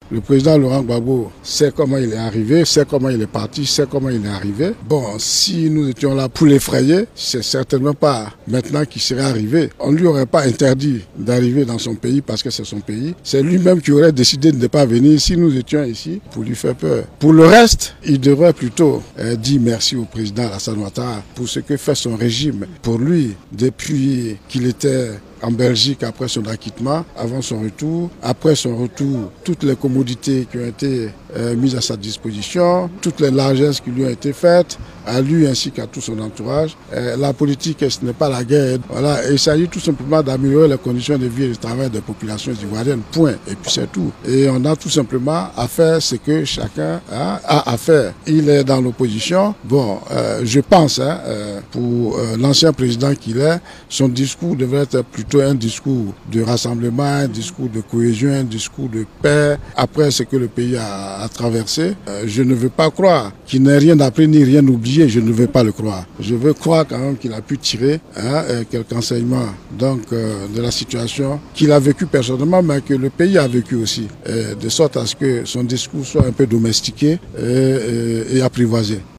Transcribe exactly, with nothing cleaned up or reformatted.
Le président Laurent Gbagbo sait comment il est arrivé, sait comment il est parti, sait comment il est arrivé. Bon, si nous étions là pour l'effrayer, c'est certainement pas maintenant qu'il serait arrivé. On ne lui aurait pas interdit d'arriver dans son pays parce que c'est son pays. C'est lui-même qui aurait décidé de ne pas venir si nous étions ici pour lui faire peur. Pour le reste, il devrait plutôt euh, dire merci au président Alassane Ouattara pour ce que fait son régime pour lui depuis qu'il était en Belgique après son acquittement, avant son retour. Après son retour, toutes les commodités qui ont été euh, mises à sa disposition, toutes les largesses qui lui ont été faites, à lui ainsi qu'à tout son entourage. Euh, la politique, ce n'est pas la guerre. Voilà, et il s'agit tout simplement d'améliorer les conditions de vie et de travail des populations ivoiriennes, point. Et puis c'est tout. Et on a tout simplement à faire ce que chacun hein, a à faire. Il est dans l'opposition. Bon, euh, je pense, hein, euh, pour euh, l'ancien président qu'il est, son discours devrait être plutôt un discours de rassemblement, un discours de cohésion, un discours de paix. Après ce que le pays a, a traversé, euh, je ne veux pas croire qu'il n'ait rien appris ni rien oublié. Je ne veux pas le croire. Je veux croire quand même qu'il a pu tirer hein, quelques enseignements donc, euh, de la situation qu'il a vécu personnellement, mais que le pays a vécu aussi, euh, de sorte à ce que son discours soit un peu domestiqué et, et, et apprivoisé.